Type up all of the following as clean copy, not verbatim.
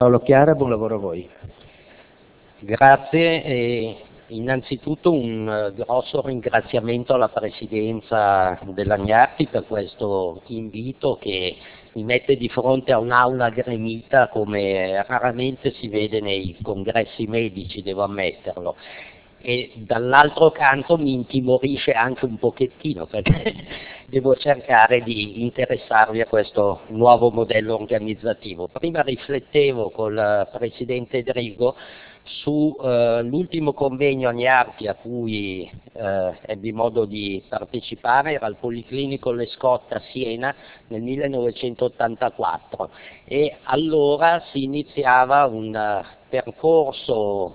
Paolo Chiara, buon lavoro a voi. Grazie e innanzitutto un grosso ringraziamento alla Presidenza dell'Agnarti per questo invito che mi mette di fronte a un'aula gremita come raramente si vede nei congressi medici, devo ammetterlo. E dall'altro canto mi intimorisce anche un pochettino perché devo cercare di interessarvi a questo nuovo modello organizzativo. Prima riflettevo col Presidente Drigo su l'ultimo convegno Agnarti a cui ebbi modo di partecipare, era al Policlinico Le Scott a Siena nel 1984 e allora si iniziava un percorso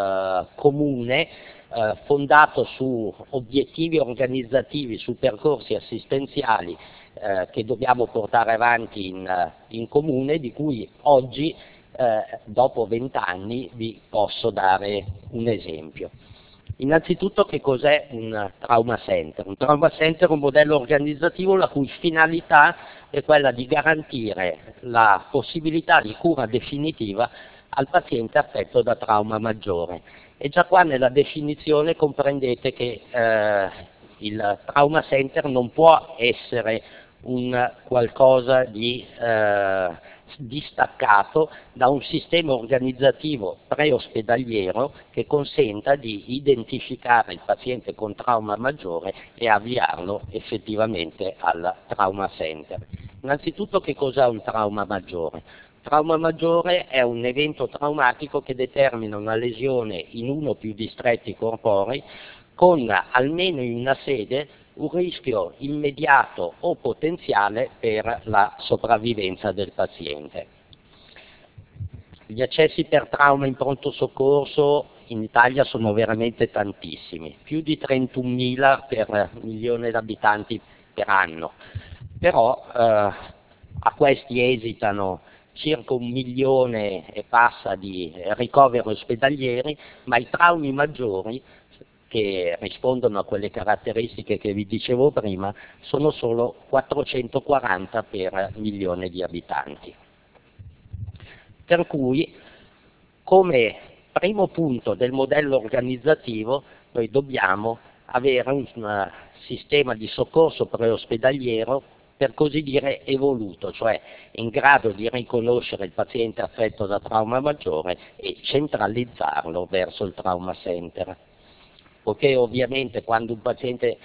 comune fondato su obiettivi organizzativi, su percorsi assistenziali che dobbiamo portare avanti in comune, di cui oggi dopo 20 anni vi posso dare un esempio. Innanzitutto che cos'è un trauma center? Un trauma center è un modello organizzativo la cui finalità è quella di garantire la possibilità di cura definitiva al paziente affetto da trauma maggiore. E già qua nella definizione comprendete che il trauma center non può essere un qualcosa di distaccato da un sistema organizzativo preospedaliero che consenta di identificare il paziente con trauma maggiore e avviarlo effettivamente al trauma center. Innanzitutto che cos'è un trauma maggiore? Trauma maggiore è un evento traumatico che determina una lesione in uno o più distretti corporei con almeno in una sede un rischio immediato o potenziale per la sopravvivenza del paziente. Gli accessi per trauma in pronto soccorso in Italia sono veramente tantissimi, più di 31.000 per milione di abitanti per anno, però a questi esitano circa 1 milione e passa di ricoveri ospedalieri, ma i traumi maggiori che rispondono a quelle caratteristiche che vi dicevo prima, sono solo 440 per milione di abitanti. Per cui, come primo punto del modello organizzativo, noi dobbiamo avere un sistema di soccorso preospedaliero, per così dire, evoluto, cioè in grado di riconoscere il paziente affetto da trauma maggiore e centralizzarlo verso il trauma center. Poiché ovviamente quando un paziente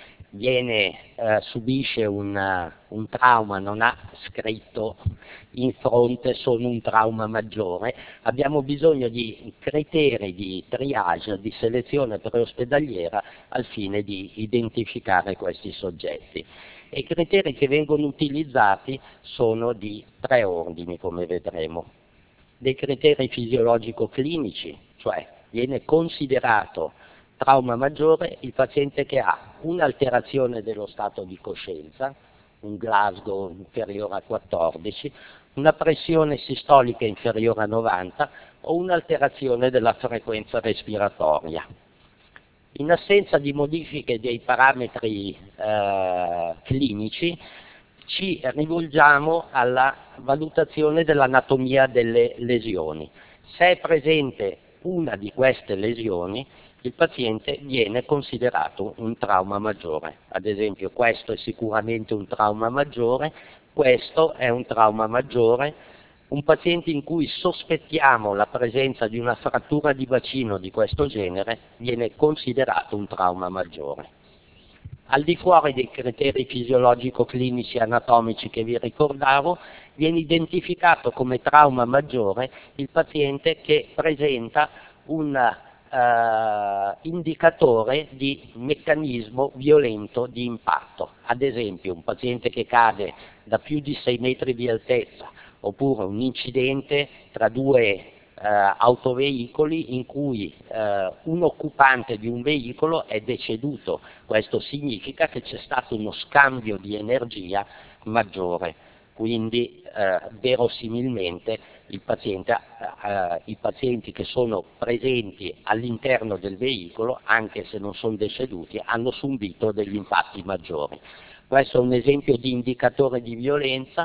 subisce un trauma, non ha scritto in fronte solo un trauma maggiore, abbiamo bisogno di criteri di triage, di selezione preospedaliera al fine di identificare questi soggetti. E i criteri che vengono utilizzati sono di 3 ordini, come vedremo. Dei criteri fisiologico-clinici, cioè viene considerato trauma maggiore il paziente che ha un'alterazione dello stato di coscienza, un Glasgow inferiore a 14, una pressione sistolica inferiore a 90 o un'alterazione della frequenza respiratoria. In assenza di modifiche dei parametri clinici, ci rivolgiamo alla valutazione dell'anatomia delle lesioni. Se è presente una di queste lesioni, il paziente viene considerato un trauma maggiore. Ad esempio, questo è sicuramente un trauma maggiore, questo è un trauma maggiore. Un paziente in cui sospettiamo la presenza di una frattura di bacino di questo genere viene considerato un trauma maggiore. Al di fuori dei criteri fisiologico-clinici e anatomici che vi ricordavo, viene identificato come trauma maggiore il paziente che presenta un indicatore di meccanismo violento di impatto. Ad esempio, un paziente che cade da più di 6 metri di altezza, oppure un incidente tra 2 autoveicoli in cui un occupante di un veicolo è deceduto. Questo significa che c'è stato uno scambio di energia maggiore, quindi verosimilmente i pazienti che sono presenti all'interno del veicolo, anche se non sono deceduti, hanno subito degli impatti maggiori. Questo è un esempio di indicatore di violenza.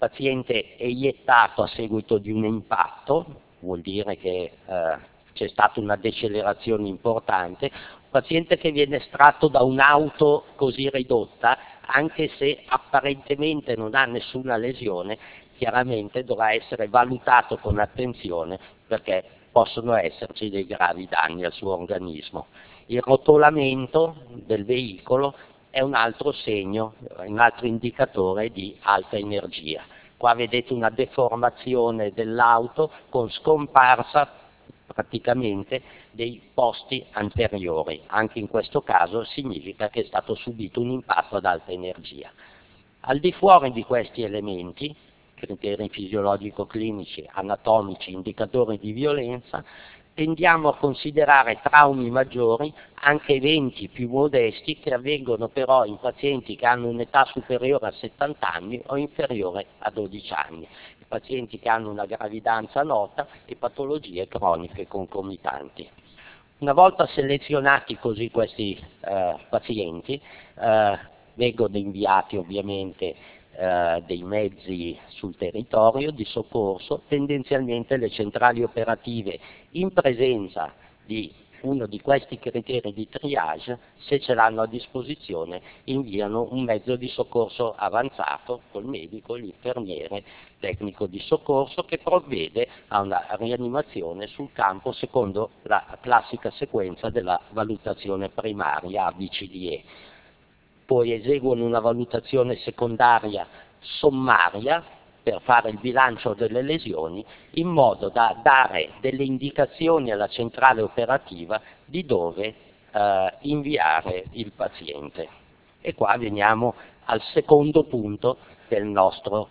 paziente è iettato a seguito di un impatto, vuol dire che c'è stata una decelerazione importante, un paziente che viene estratto da un'auto così ridotta, anche se apparentemente non ha nessuna lesione, chiaramente dovrà essere valutato con attenzione perché possono esserci dei gravi danni al suo organismo. Il rotolamento del veicolo è un altro segno, un altro indicatore di alta energia. Qua vedete una deformazione dell'auto con scomparsa praticamente dei posti anteriori. Anche in questo caso significa che è stato subito un impatto ad alta energia. Al di fuori di questi elementi, criteri fisiologico-clinici, anatomici, indicatori di violenza, tendiamo a considerare traumi maggiori anche eventi più modesti che avvengono però in pazienti che hanno un'età superiore a 70 anni o inferiore a 12 anni, pazienti che hanno una gravidanza nota e patologie croniche concomitanti. Una volta selezionati così questi pazienti, vengono inviati ovviamente dei mezzi sul territorio di soccorso, tendenzialmente le centrali operative in presenza di uno di questi criteri di triage, se ce l'hanno a disposizione, inviano un mezzo di soccorso avanzato col medico, l'infermiere, tecnico di soccorso che provvede a una rianimazione sul campo secondo la classica sequenza della valutazione primaria ABCDE. Poi eseguono una valutazione secondaria sommaria per fare il bilancio delle lesioni in modo da dare delle indicazioni alla centrale operativa di dove inviare il paziente. E qua veniamo al secondo punto del nostro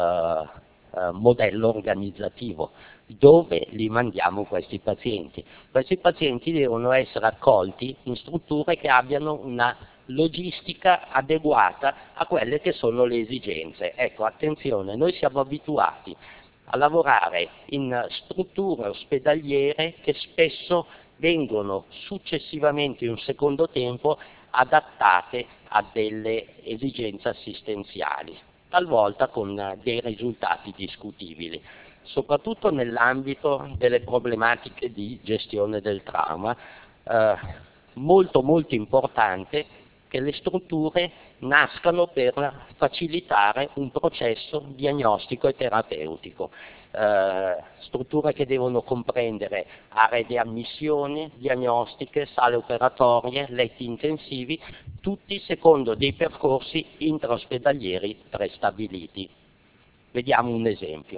modello organizzativo. Dove li mandiamo questi pazienti? Questi pazienti devono essere accolti in strutture che abbiano una logistica adeguata a quelle che sono le esigenze. Ecco, attenzione, noi siamo abituati a lavorare in strutture ospedaliere che spesso vengono successivamente in un secondo tempo adattate a delle esigenze assistenziali, talvolta con dei risultati discutibili, soprattutto nell'ambito delle problematiche di gestione del trauma. Molto importante che le strutture nascano per facilitare un processo diagnostico e terapeutico, strutture che devono comprendere aree di ammissione, diagnostiche, sale operatorie, letti intensivi, tutti secondo dei percorsi intraospedalieri prestabiliti. Vediamo un esempio.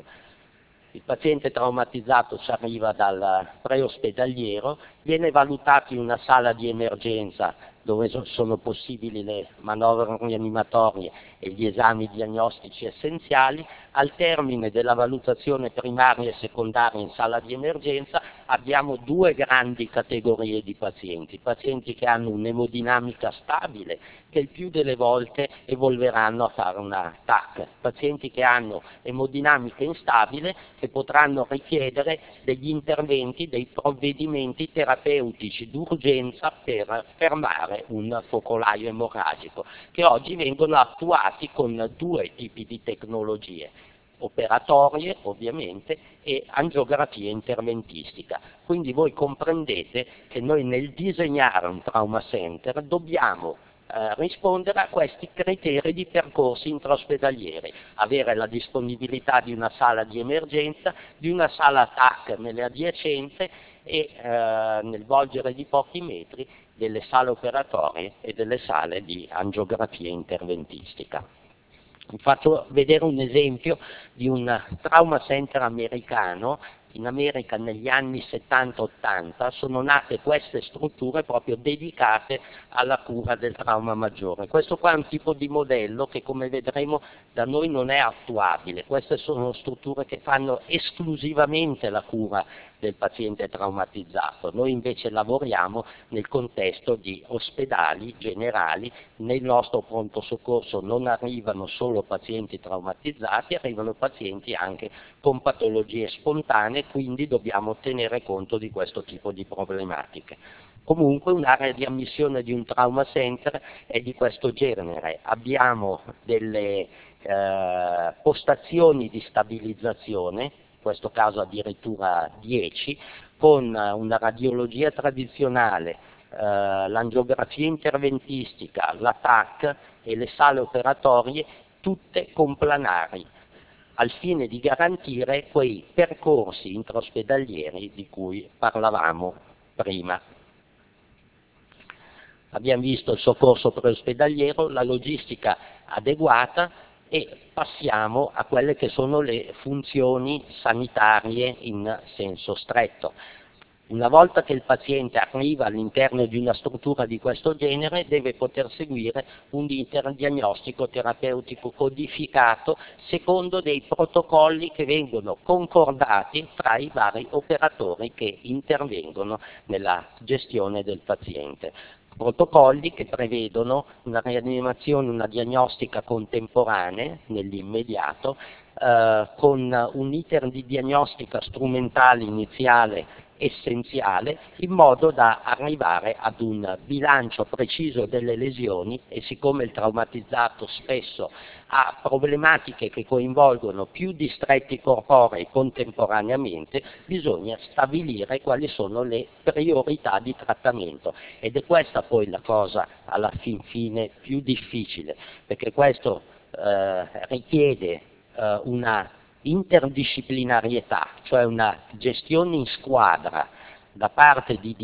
Il paziente traumatizzato ci arriva dal preospedaliero, viene valutato in una sala di emergenza dove sono possibili le manovre rianimatorie e gli esami diagnostici essenziali. Al termine della valutazione primaria e secondaria in sala di emergenza abbiamo due grandi categorie di pazienti: pazienti che hanno un'emodinamica stabile, che il più delle volte evolveranno a fare una TAC, pazienti che hanno emodinamica instabile, che potranno richiedere degli interventi, dei provvedimenti terapeutici d'urgenza per fermare un focolaio emorragico, che oggi vengono attuati con due tipi di tecnologie: operatorie ovviamente e angiografia interventistica. Quindi voi comprendete che noi nel disegnare un trauma center dobbiamo rispondere a questi criteri di percorsi intraospedalieri, avere la disponibilità di una sala di emergenza, di una sala TAC nelle adiacenze e nel volgere di pochi metri delle sale operatorie e delle sale di angiografia interventistica. Vi faccio vedere un esempio di un trauma center americano. In America negli anni 70-80 sono nate queste strutture proprio dedicate alla cura del trauma maggiore. Questo qua è un tipo di modello che, come vedremo, da noi non è attuabile. Queste sono strutture che fanno esclusivamente la cura del paziente traumatizzato. Noi invece lavoriamo nel contesto di ospedali generali. Nel nostro pronto soccorso non arrivano solo pazienti traumatizzati, arrivano pazienti anche con patologie spontanee, quindi dobbiamo tenere conto di questo tipo di problematiche. Comunque un'area di ammissione di un trauma center è di questo genere: abbiamo delle postazioni di stabilizzazione, in questo caso addirittura 10, con una radiologia tradizionale, l'angiografia interventistica, la TAC e le sale operatorie, tutte complanari, al fine di garantire quei percorsi intraospedalieri di cui parlavamo prima. Abbiamo visto il soccorso preospedaliero, la logistica adeguata e passiamo a quelle che sono le funzioni sanitarie in senso stretto. Una volta che il paziente arriva all'interno di una struttura di questo genere, deve poter seguire un iter diagnostico terapeutico codificato secondo dei protocolli che vengono concordati tra i vari operatori che intervengono nella gestione del paziente. Protocolli che prevedono una rianimazione, una diagnostica contemporanea nell'immediato, con un iter di diagnostica strumentale iniziale essenziale, in modo da arrivare ad un bilancio preciso delle lesioni, e siccome il traumatizzato spesso ha problematiche che coinvolgono più distretti corporei contemporaneamente, bisogna stabilire quali sono le priorità di trattamento, ed è questa poi la cosa alla fin fine più difficile, perché questo richiede una interdisciplinarietà, cioè una gestione in squadra da parte di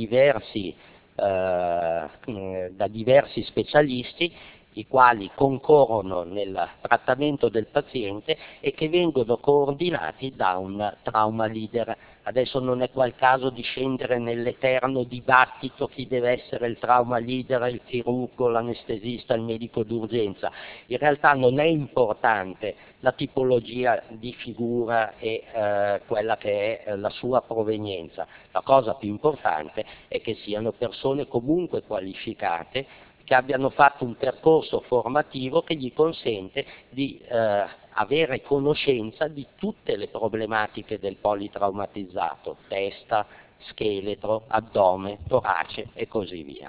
da diversi specialisti, i quali concorrono nel trattamento del paziente e che vengono coordinati da un trauma leader. Adesso non è qua il caso di scendere nell'eterno dibattito chi deve essere il trauma leader, il chirurgo, l'anestesista, il medico d'urgenza. In realtà non è importante la tipologia di figura e quella che è la sua provenienza. La cosa più importante è che siano persone comunque qualificate, che abbiano fatto un percorso formativo che gli consente di avere conoscenza di tutte le problematiche del politraumatizzato: testa, scheletro, addome, torace e così via.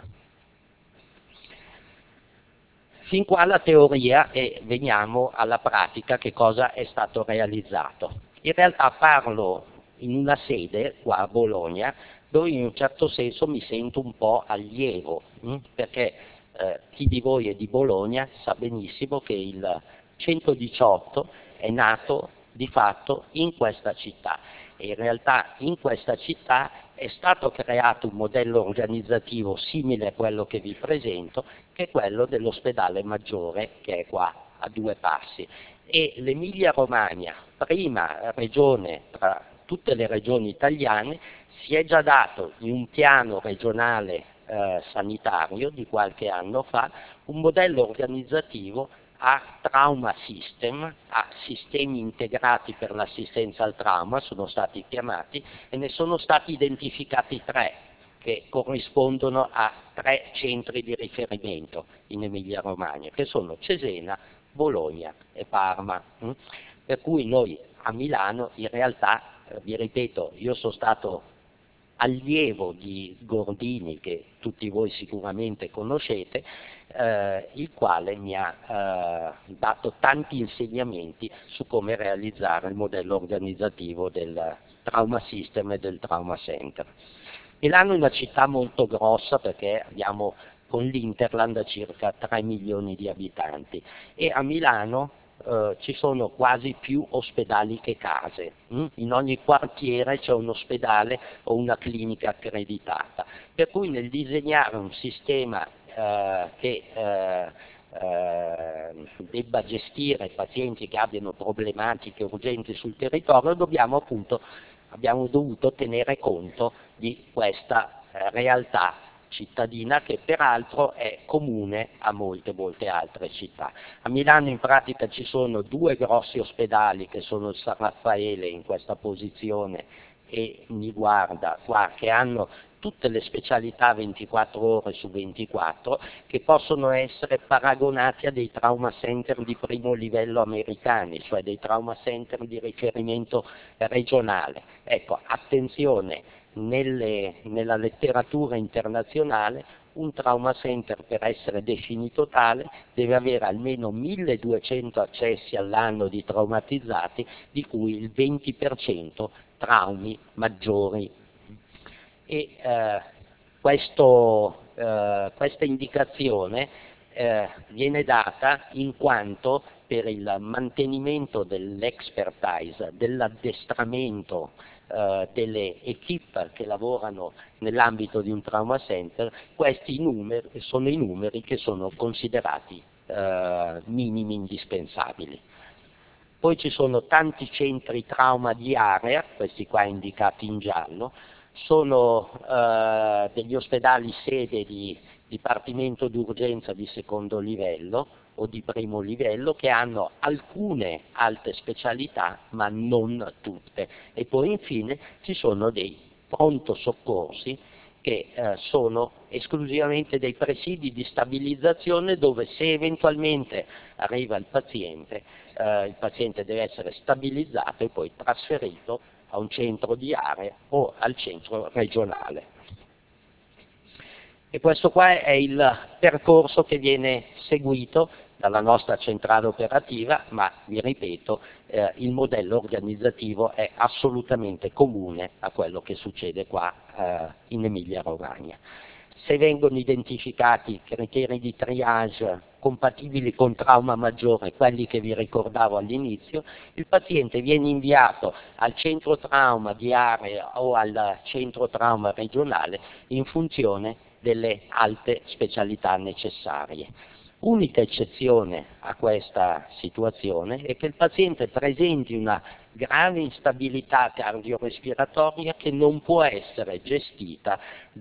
Fin qua la teoria, e veniamo alla pratica, che cosa è stato realizzato. In realtà parlo in una sede, qua a Bologna, dove in un certo senso mi sento un po' allievo, perché chi di voi è di Bologna sa benissimo che il 118 è nato di fatto in questa città, e in realtà in questa città è stato creato un modello organizzativo simile a quello che vi presento, che è quello dell'ospedale maggiore, che è qua a due passi. E l'Emilia Romagna, prima regione tra tutte le regioni italiane, si è già dato in un piano regionale sanitario di qualche anno fa un modello organizzativo a trauma system, a sistemi integrati per l'assistenza al trauma, sono stati chiamati, e ne sono stati identificati 3 che corrispondono a 3 centri di riferimento in Emilia Romagna, che sono Cesena, Bologna e Parma. Per cui noi a Milano, in realtà, vi ripeto, io sono stato allievo di Gordini, che tutti voi sicuramente conoscete, il quale mi ha dato tanti insegnamenti su come realizzare il modello organizzativo del Trauma System e del Trauma Center. Milano è una città molto grossa, perché abbiamo con l'Interland circa 3 milioni di abitanti, e a Milano ci sono quasi più ospedali che case. In ogni quartiere c'è un ospedale o una clinica accreditata, per cui nel disegnare un sistema che debba gestire pazienti che abbiano problematiche urgenti sul territorio, abbiamo dovuto tenere conto di questa realtà cittadina, che peraltro è comune a molte altre città. A Milano in pratica ci sono 2 grossi ospedali, che sono il San Raffaele in questa posizione e Niguarda qua, che hanno tutte le specialità 24 ore su 24, che possono essere paragonati a dei trauma center di primo livello americani, cioè dei trauma center di riferimento regionale. Ecco, attenzione, nella letteratura internazionale un trauma center, per essere definito tale, deve avere almeno 1200 accessi all'anno di traumatizzati, di cui il 20% traumi maggiori. E questa indicazione viene data in quanto per il mantenimento dell'expertise, dell'addestramento delle equip che lavorano nell'ambito di un trauma center, questi sono i numeri che sono considerati minimi indispensabili. Poi ci sono tanti centri trauma di area, questi qua indicati in giallo, sono degli ospedali sede di dipartimento d'urgenza di secondo livello o di primo livello, che hanno alcune alte specialità ma non tutte. E poi infine ci sono dei pronto soccorsi che sono esclusivamente dei presidi di stabilizzazione, dove se eventualmente arriva il paziente deve essere stabilizzato e poi trasferito a un centro di area o al centro regionale. E questo qua è il percorso che viene seguito dalla nostra centrale operativa, ma vi ripeto, il modello organizzativo è assolutamente comune a quello che succede qua in Emilia-Romagna. Se vengono identificati criteri di triage compatibili con trauma maggiore, quelli che vi ricordavo all'inizio, il paziente viene inviato al centro trauma di area o al centro trauma regionale in funzione delle alte specialità necessarie. Unica eccezione a questa situazione è che il paziente presenti una grave instabilità cardiorespiratoria che non può essere gestita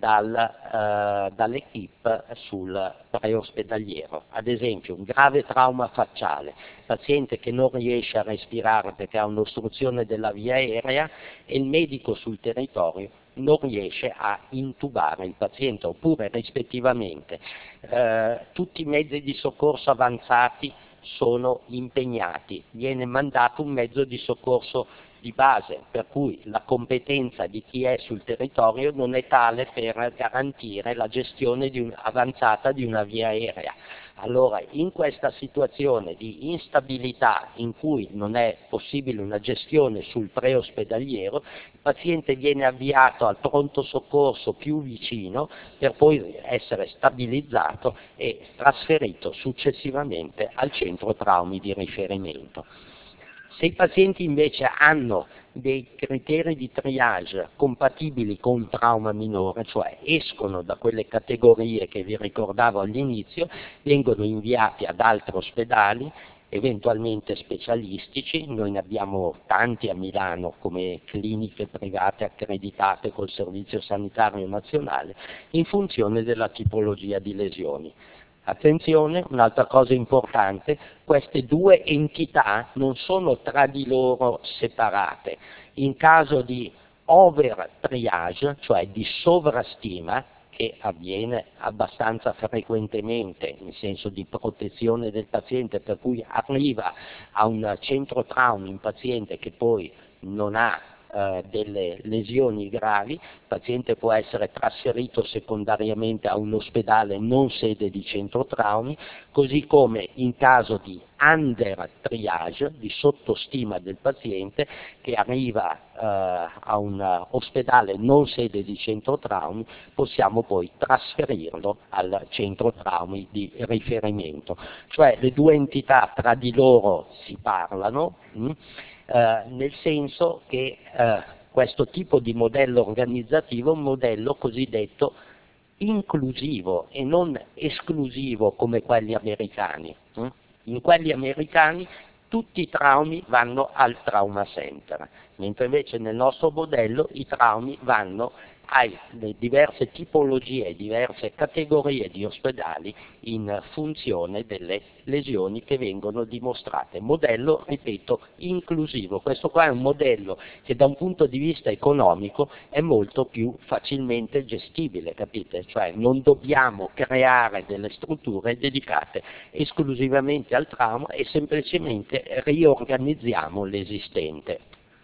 dall'equipe sul preospedaliero. Ad esempio, un grave trauma facciale, paziente che non riesce a respirare perché ha un'ostruzione della via aerea e il medico sul territorio non riesce a intubare il paziente, oppure rispettivamente tutti i mezzi di soccorso avanzati sono impegnati, viene mandato un mezzo di soccorso di base, per cui la competenza di chi è sul territorio non è tale per garantire la gestione avanzata di una via aerea. Allora, in questa situazione di instabilità in cui non è possibile una gestione sul preospedaliero, il paziente viene avviato al pronto soccorso più vicino per poi essere stabilizzato e trasferito successivamente al centro traumi di riferimento. Se i pazienti invece hanno dei criteri di triage compatibili con un trauma minore, cioè escono da quelle categorie che vi ricordavo all'inizio, vengono inviati ad altri ospedali, eventualmente specialistici. Noi ne abbiamo tanti a Milano come cliniche private accreditate col Servizio Sanitario Nazionale, in funzione della tipologia di lesioni. Attenzione, un'altra cosa importante, queste due entità non sono tra di loro separate. In caso di over triage, cioè di sovrastima, che avviene abbastanza frequentemente in senso di protezione del paziente, per cui arriva a un centro traumi un paziente che poi non ha delle lesioni gravi, il paziente può essere trasferito secondariamente a un ospedale non sede di centro traumi, così come in caso di under triage, di sottostima del paziente che arriva a un ospedale non sede di centro traumi, possiamo poi trasferirlo al centro traumi di riferimento. Cioè le due entità tra di loro si parlano, nel senso che questo tipo di modello organizzativo è un modello cosiddetto inclusivo e non esclusivo come quelli americani. In quelli americani tutti i traumi vanno al trauma center, mentre invece nel nostro modello i traumi vanno alle diverse tipologie, diverse categorie di ospedali in funzione delle lesioni che vengono dimostrate. Modello, ripeto, inclusivo. Questo qua è un modello che da un punto di vista economico è molto più facilmente gestibile, capite? Cioè non dobbiamo creare delle strutture dedicate esclusivamente al trauma e semplicemente riorganizziamo l'esistente.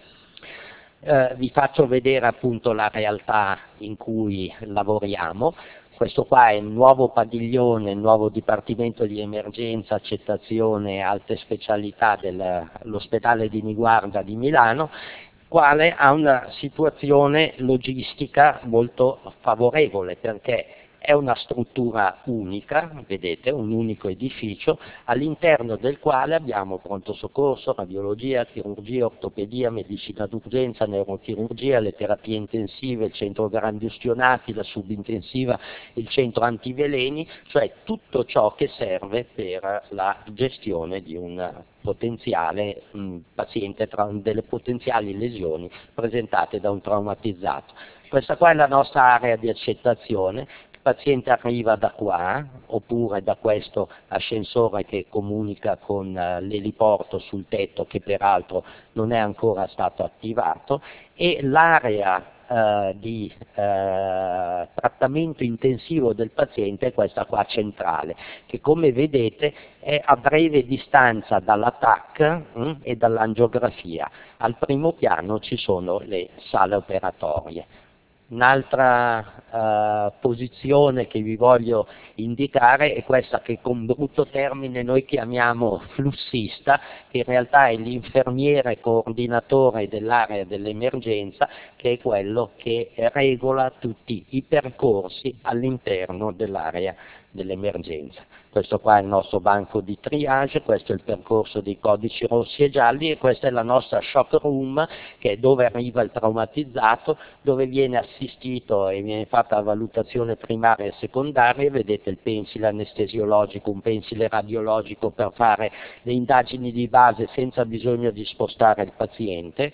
Vi faccio vedere appunto la realtà in cui lavoriamo. Questo qua è il nuovo padiglione, il nuovo dipartimento di emergenza, accettazione e alte specialità dell'ospedale di Niguarda di Milano, quale ha una situazione logistica molto favorevole, perché è una struttura unica, vedete, un unico edificio, all'interno del quale abbiamo pronto soccorso, radiologia, chirurgia, ortopedia, medicina d'urgenza, neurochirurgia, le terapie intensive, il centro grandi ustionati, la subintensiva, il centro antiveleni, cioè tutto ciò che serve per la gestione di un potenziale paziente tra delle potenziali lesioni presentate da un traumatizzato. Questa qua è la nostra area di accettazione. Il paziente arriva da qua, oppure da questo ascensore che comunica con l'eliporto sul tetto, che peraltro non è ancora stato attivato, e l'area di trattamento intensivo del paziente è questa qua centrale, che come vedete è a breve distanza dalla TAC e dall'angiografia. Al primo piano ci sono le sale operatorie. Un'altra posizione che vi voglio indicare è questa che con brutto termine noi chiamiamo flussista, che in realtà è l'infermiere coordinatore dell'area dell'emergenza, che è quello che regola tutti i percorsi all'interno dell'area dell'emergenza. Questo qua è il nostro banco di triage, questo è il percorso dei codici rossi e gialli e questa è la nostra shock room, che è dove arriva il traumatizzato, dove viene assistito e viene fatta la valutazione primaria e secondaria. Vedete il pensile anestesiologico, un pensile radiologico per fare le indagini di base senza bisogno di spostare il paziente,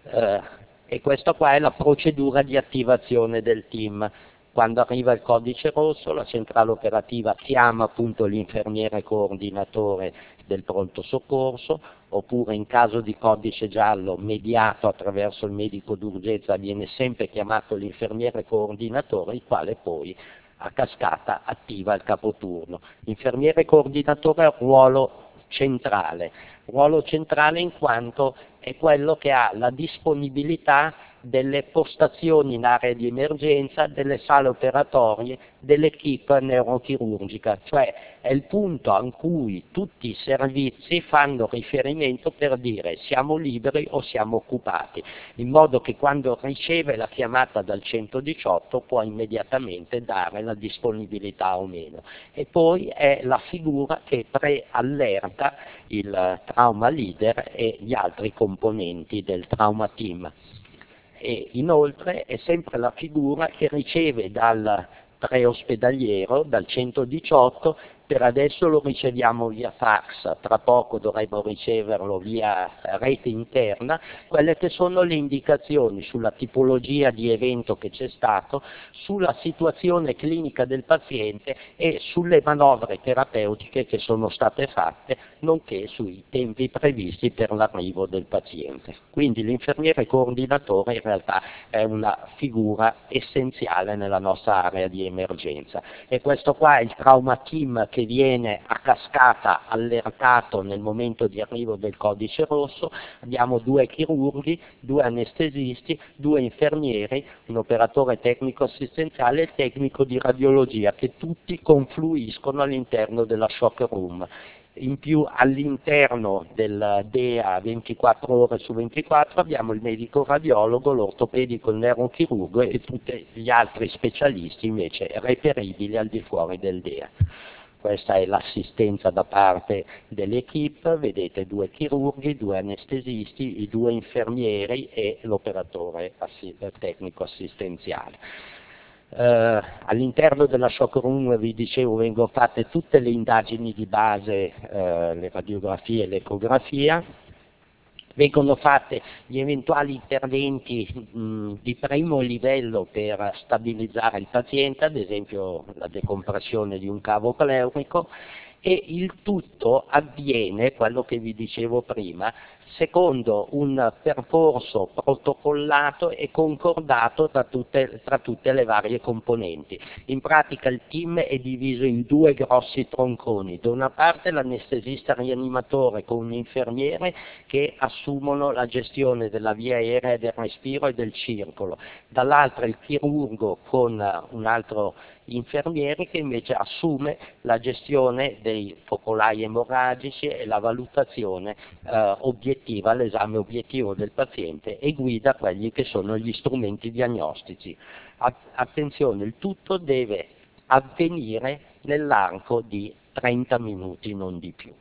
e questa qua è la procedura di attivazione del team. Quando arriva il codice rosso, la centrale operativa chiama appunto l'infermiere coordinatore del pronto soccorso, oppure in caso di codice giallo mediato attraverso il medico d'urgenza viene sempre chiamato l'infermiere coordinatore, il quale poi a cascata attiva il capoturno. L'infermiere coordinatore ha un ruolo centrale in quanto è quello che ha la disponibilità delle postazioni in area di emergenza, delle sale operatorie, dell'equipe neurochirurgica, cioè è il punto a cui tutti i servizi fanno riferimento per dire siamo liberi o siamo occupati, in modo che quando riceve la chiamata dal 118 può immediatamente dare la disponibilità o meno. E poi è la figura che preallerta il trauma leader e gli altri componenti del trauma team. E inoltre è sempre la figura che riceve dal preospedaliero, dal 118, per adesso lo riceviamo via fax, tra poco dovremmo riceverlo via rete interna, quelle che sono le indicazioni sulla tipologia di evento che c'è stato, sulla situazione clinica del paziente e sulle manovre terapeutiche che sono state fatte, nonché sui tempi previsti per l'arrivo del paziente. Quindi l'infermiere coordinatore in realtà è una figura essenziale nella nostra area di emergenza. E questo qua è il trauma team che viene a cascata allertato nel momento di arrivo del codice rosso. Abbiamo 2 chirurghi, 2 anestesisti, 2 infermieri, un operatore tecnico assistenziale e il tecnico di radiologia, che tutti confluiscono all'interno della shock room. In più all'interno del DEA 24 ore su 24 abbiamo il medico radiologo, l'ortopedico, il neurochirurgo e tutti gli altri specialisti invece reperibili al di fuori del DEA. Questa è l'assistenza da parte dell'equipe, vedete 2 chirurghi, 2 anestesisti, i 2 infermieri e l'operatore tecnico assistenziale. All'interno della shock room, vi dicevo, vengono fatte tutte le indagini di base, le radiografie e l'ecografia. Vengono fatti gli eventuali interventi di primo livello per stabilizzare il paziente, ad esempio la decompressione di un cavo pleurico, e il tutto avviene, quello che vi dicevo prima, secondo un percorso protocollato e concordato tra tutte le varie componenti. In pratica il team è diviso in due grossi tronconi: da una parte l'anestesista rianimatore con un infermiere che assumono la gestione della via aerea del respiro e del circolo, dall'altra il chirurgo con un altro infermiere che invece assume la gestione dei focolai emorragici e la valutazione obiettiva, l'esame obiettivo del paziente, e guida quelli che sono gli strumenti diagnostici. Attenzione, il tutto deve avvenire nell'arco di 30 minuti, non di più.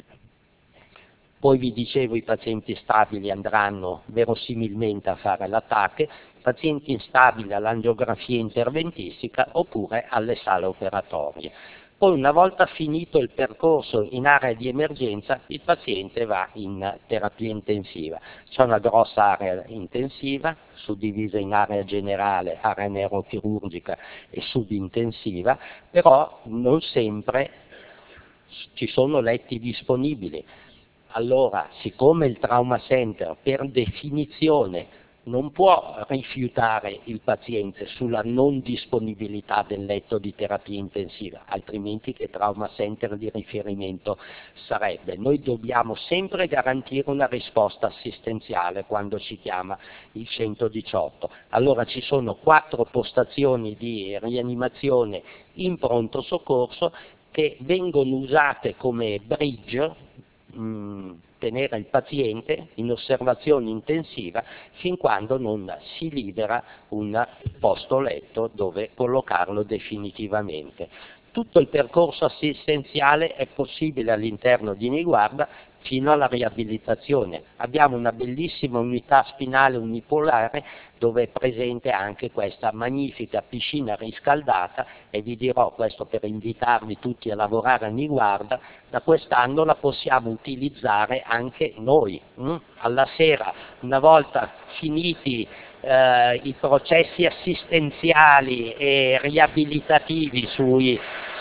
Poi vi dicevo, i pazienti stabili andranno verosimilmente a fare l'attacco, pazienti instabili all'angiografia interventistica oppure alle sale operatorie. Poi, una volta finito il percorso in area di emergenza, il paziente va in terapia intensiva. C'è una grossa area intensiva, suddivisa in area generale, area neurochirurgica e subintensiva, però non sempre ci sono letti disponibili. Allora, siccome il trauma center per definizione non può rifiutare il paziente sulla non disponibilità del letto di terapia intensiva, altrimenti che trauma center di riferimento sarebbe? Noi dobbiamo sempre garantire una risposta assistenziale quando ci chiama il 118. Allora ci sono 4 postazioni di rianimazione in pronto soccorso che vengono usate come bridge, tenere il paziente in osservazione intensiva fin quando non si libera un posto letto dove collocarlo definitivamente. Tutto il percorso assistenziale è possibile all'interno di Niguarda fino alla riabilitazione. Abbiamo una bellissima unità spinale unipolare dove è presente anche questa magnifica piscina riscaldata, e vi dirò questo per invitarvi tutti a lavorare a Niguarda: da quest'anno la possiamo utilizzare anche noi. Alla sera, una volta finiti i processi assistenziali e riabilitativi sui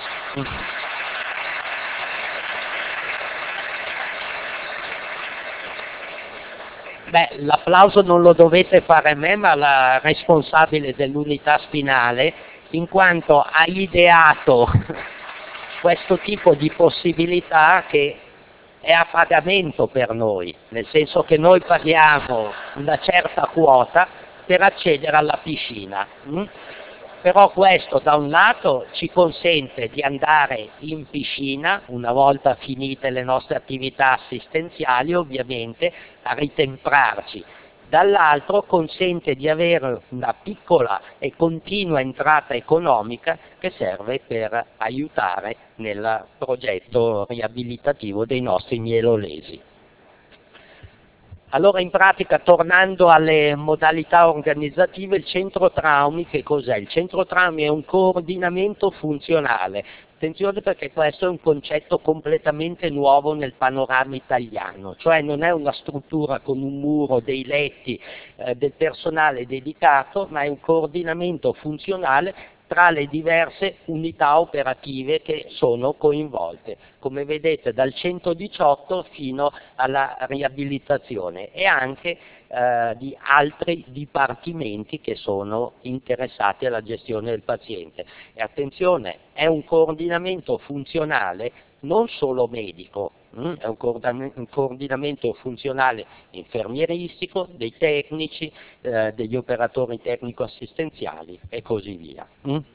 l'applauso non lo dovete fare a me, ma alla responsabile dell'unità spinale, in quanto ha ideato questo tipo di possibilità che è a pagamento per noi, nel senso che noi paghiamo una certa quota per accedere alla piscina. Però questo da un lato ci consente di andare in piscina, una volta finite le nostre attività assistenziali ovviamente, a ritemprarci. Dall'altro consente di avere una piccola e continua entrata economica che serve per aiutare nel progetto riabilitativo dei nostri mielolesi. Allora, in pratica, tornando alle modalità organizzative, il centro traumi che cos'è? Il centro traumi è un coordinamento funzionale. Attenzione, perché questo è un concetto completamente nuovo nel panorama italiano, cioè non è una struttura con un muro, dei letti, del personale dedicato, ma è un coordinamento funzionale tra le diverse unità operative che sono coinvolte, come vedete dal 118 fino alla riabilitazione, e anche di altri dipartimenti che sono interessati alla gestione del paziente. E attenzione, è un coordinamento funzionale non solo medico, è un coordinamento funzionale infermieristico, dei tecnici, degli operatori tecnico-assistenziali e così via.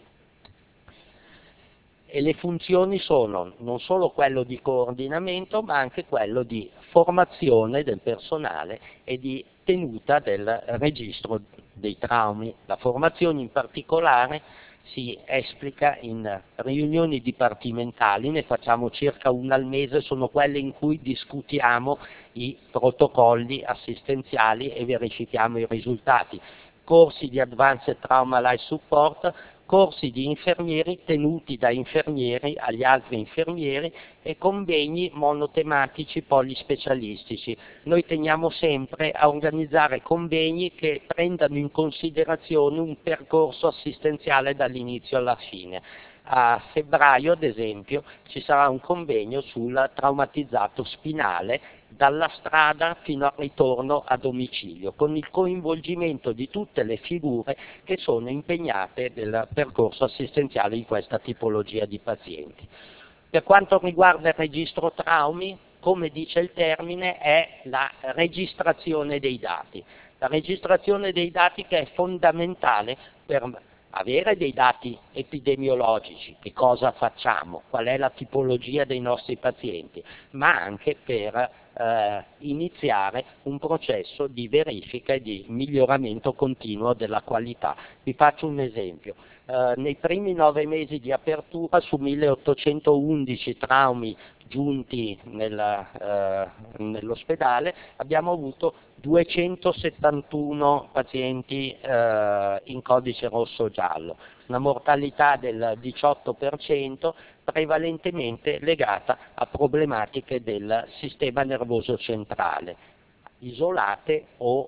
E le funzioni sono non solo quello di coordinamento, ma anche quello di formazione del personale e di tenuta del registro dei traumi. La formazione in particolare si esplica in riunioni dipartimentali, ne facciamo circa una al mese, sono quelle in cui discutiamo i protocolli assistenziali e verifichiamo i risultati. Corsi di Advanced Trauma Life Support, corsi di infermieri tenuti da infermieri agli altri infermieri e convegni monotematici polispecialistici. Noi teniamo sempre a organizzare convegni che prendano in considerazione un percorso assistenziale dall'inizio alla fine. A febbraio, ad esempio, ci sarà un convegno sul traumatizzato spinale dalla strada fino al ritorno a domicilio, con il coinvolgimento di tutte le figure che sono impegnate nel percorso assistenziale di questa tipologia di pazienti. Per quanto riguarda il registro traumi, come dice il termine, è la registrazione dei dati. La registrazione dei dati che è fondamentale per avere dei dati epidemiologici, che cosa facciamo, qual è la tipologia dei nostri pazienti, ma anche per iniziare un processo di verifica e di miglioramento continuo della qualità. Vi faccio un esempio. Nei primi 9 mesi di apertura, su 1811 traumi giunti nell'ospedale, abbiamo avuto 271 pazienti in codice rosso-giallo, una mortalità del 18%, prevalentemente legata a problematiche del sistema nervoso centrale, isolate o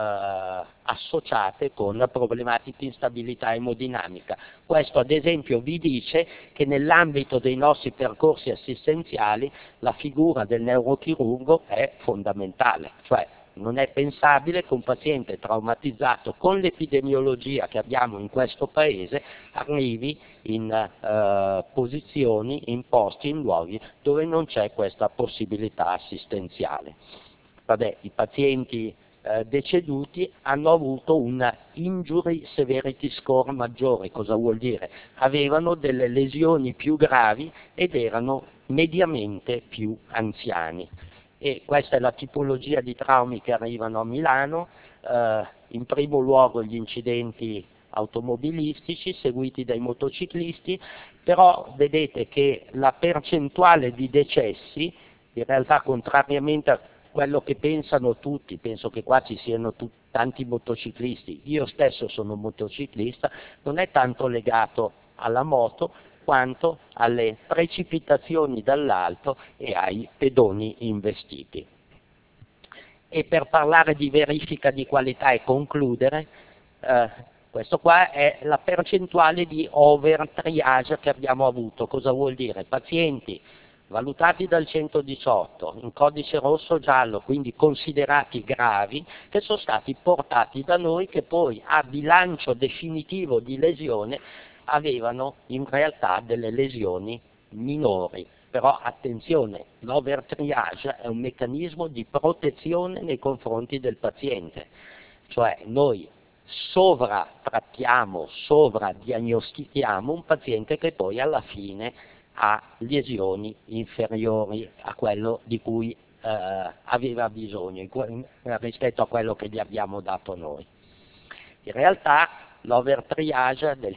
associate con problematiche di instabilità emodinamica. Questo ad esempio vi dice che nell'ambito dei nostri percorsi assistenziali la figura del neurochirurgo è fondamentale, cioè non è pensabile che un paziente traumatizzato con l'epidemiologia che abbiamo in questo Paese arrivi in posizioni, in posti, in luoghi dove non c'è questa possibilità assistenziale. Vabbè, i pazienti deceduti hanno avuto un injury severity score maggiore. Cosa vuol dire? Avevano delle lesioni più gravi ed erano mediamente più anziani. E questa è la tipologia di traumi che arrivano a Milano, in primo luogo gli incidenti automobilistici seguiti dai motociclisti, però vedete che la percentuale di decessi, in realtà contrariamente a quello che pensano tutti, penso che qua ci siano tanti motociclisti, io stesso sono motociclista, non è tanto legato alla moto quanto alle precipitazioni dall'alto e ai pedoni investiti. E per parlare di verifica di qualità e concludere, questo qua è la percentuale di over triage che abbiamo avuto. Cosa vuol dire? Pazienti valutati dal 118 in codice rosso-giallo, quindi considerati gravi, che sono stati portati da noi, che poi a bilancio definitivo di lesione avevano in realtà delle lesioni minori. Però attenzione, l'overtriage è un meccanismo di protezione nei confronti del paziente, cioè noi sovratrattiamo, sovradiagnostichiamo un paziente che poi alla fine ha lesioni inferiori a quello di cui aveva bisogno rispetto a quello che gli abbiamo dato noi. In realtà l'overtriage del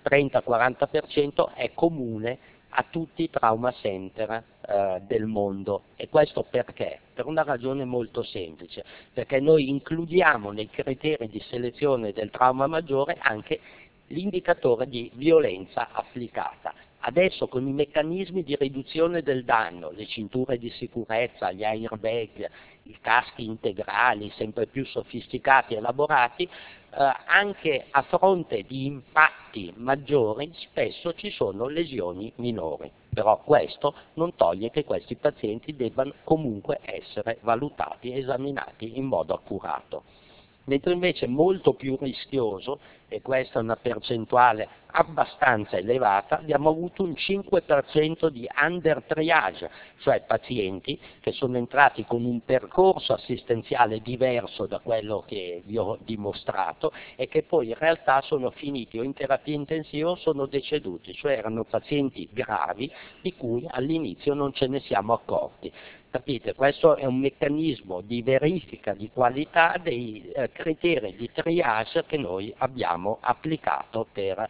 30-40% è comune a tutti i trauma center del mondo. E questo perché? Per una ragione molto semplice, perché noi includiamo nei criteri di selezione del trauma maggiore anche l'indicatore di violenza applicata. Adesso con i meccanismi di riduzione del danno, le cinture di sicurezza, gli airbag, i caschi integrali sempre più sofisticati e elaborati, anche a fronte di impatti maggiori spesso ci sono lesioni minori, però questo non toglie che questi pazienti debbano comunque essere valutati e esaminati in modo accurato. Mentre invece molto più rischioso, e questa è una percentuale abbastanza elevata, abbiamo avuto un 5% di under triage, cioè pazienti che sono entrati con un percorso assistenziale diverso da quello che vi ho dimostrato e che poi in realtà sono finiti o in terapia intensiva o sono deceduti, cioè erano pazienti gravi di cui all'inizio non ce ne siamo accorti. Capite? Questo è un meccanismo di verifica di qualità dei criteri di triage che noi abbiamo applicato per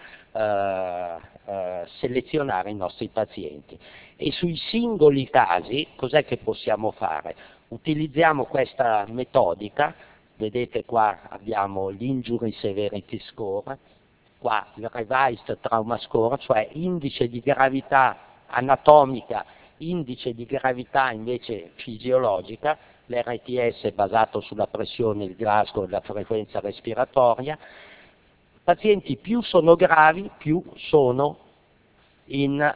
selezionare i nostri pazienti. E sui singoli casi cos'è che possiamo fare? Utilizziamo questa metodica, vedete qua abbiamo l'injury severity score, qua il Revised Trauma Score, cioè indice di gravità anatomica, indice di gravità invece fisiologica, l'RTS è basato sulla pressione, il Glasgow e la frequenza respiratoria. Pazienti più sono gravi, più sono in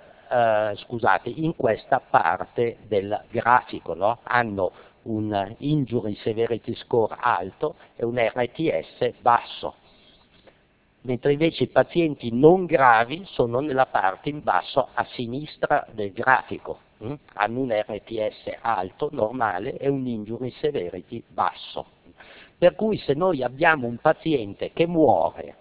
questa parte del grafico, no? Hanno un Injury Severity Score alto e un RTS basso, mentre invece i pazienti non gravi sono nella parte in basso a sinistra del grafico, hanno un RTS alto, normale, e un Injury Severity basso. Per cui se noi abbiamo un paziente che muore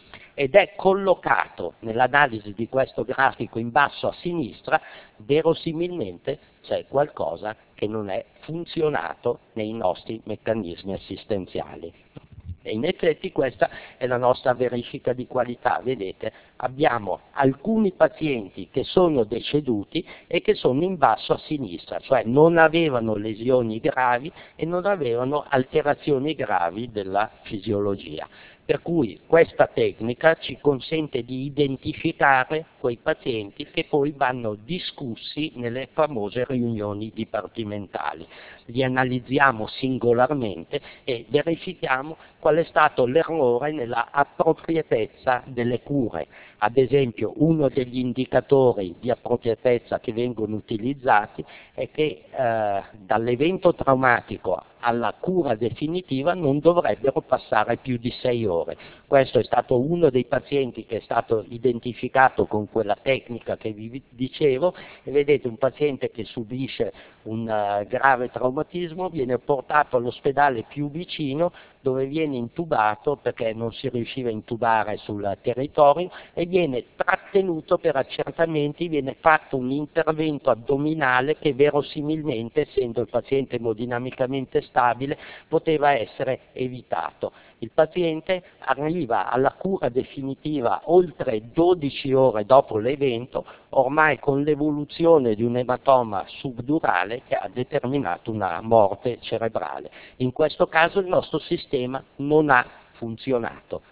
ed è collocato nell'analisi di questo grafico in basso a sinistra, verosimilmente c'è qualcosa che non è funzionato nei nostri meccanismi assistenziali. E in effetti questa è la nostra verifica di qualità. Vedete, abbiamo alcuni pazienti che sono deceduti e che sono in basso a sinistra, cioè non avevano lesioni gravi e non avevano alterazioni gravi della fisiologia. Per cui questa tecnica ci consente di identificare quei pazienti che poi vanno discussi nelle famose riunioni dipartimentali. Li analizziamo singolarmente e verifichiamo qual è stato l'errore nella appropriatezza delle cure. Ad esempio, uno degli indicatori di appropriatezza che vengono utilizzati è che dall'evento traumatico alla cura definitiva non dovrebbero passare più di 6 ore. Questo è stato uno dei pazienti che è stato identificato con quella tecnica che vi dicevo, e vedete un paziente che subisce un grave traumatismo, viene portato all'ospedale più vicino dove viene intubato perché non si riusciva a intubare sul territorio e viene trattenuto per accertamenti, viene fatto un intervento addominale che verosimilmente, essendo il paziente emodinamicamente stabile, poteva essere evitato. Il paziente arriva alla cura definitiva oltre 12 ore dopo l'evento, ormai con l'evoluzione di un ematoma subdurale che ha determinato una morte cerebrale. In questo caso il nostro sistema non ha funzionato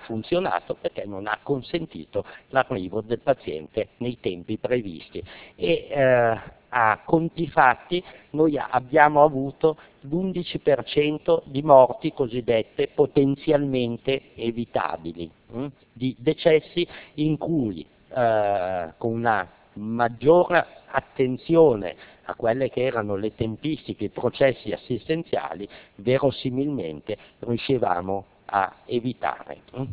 perché non ha consentito l'arrivo del paziente nei tempi previsti. A conti fatti noi abbiamo avuto l'11% di morti cosiddette potenzialmente evitabili, di decessi in cui con una maggiore attenzione a quelle che erano le tempistiche, i processi assistenziali, verosimilmente riuscivamo a evitare.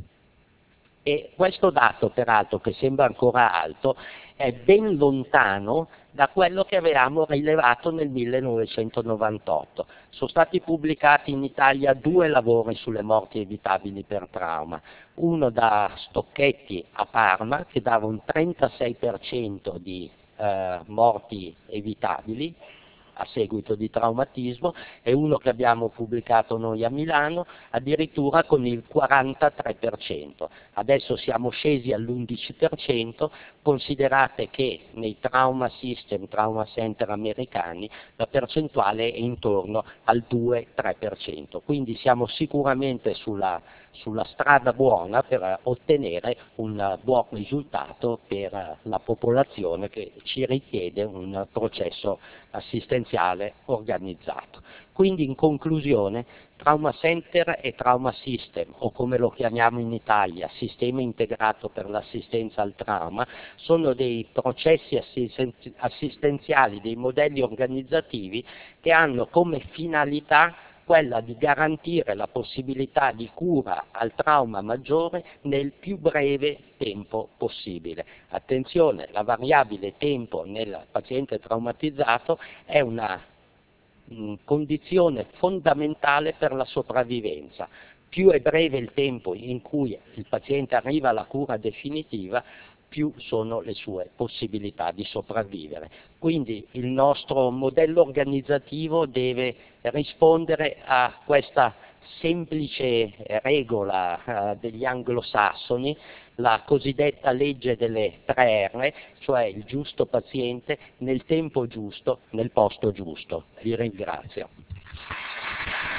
E questo dato, peraltro, che sembra ancora alto, è ben lontano da quello che avevamo rilevato nel 1998. Sono stati pubblicati in Italia 2 lavori sulle morti evitabili per trauma, uno da Stocchetti a Parma, che dava un 36% di morti evitabili a seguito di traumatismo, e uno che abbiamo pubblicato noi a Milano addirittura con il 43%. Adesso siamo scesi all'11%, considerate che nei trauma system, trauma center americani, la percentuale è intorno al 2-3%. Quindi siamo sicuramente sulla strada buona per ottenere un buon risultato per la popolazione che ci richiede un processo assistenziale organizzato. Quindi in conclusione, trauma center e trauma system, o come lo chiamiamo in Italia, sistema integrato per l'assistenza al trauma, sono dei processi assistenziali, dei modelli organizzativi che hanno come finalità quella di garantire la possibilità di cura al trauma maggiore nel più breve tempo possibile. Attenzione, la variabile tempo nel paziente traumatizzato è una condizione fondamentale per la sopravvivenza. Più è breve il tempo in cui il paziente arriva alla cura definitiva, più sono le sue possibilità di sopravvivere. Quindi il nostro modello organizzativo deve rispondere a questa semplice regola degli anglosassoni, la cosiddetta legge delle 3 R, cioè il giusto paziente nel tempo giusto, nel posto giusto. Vi ringrazio.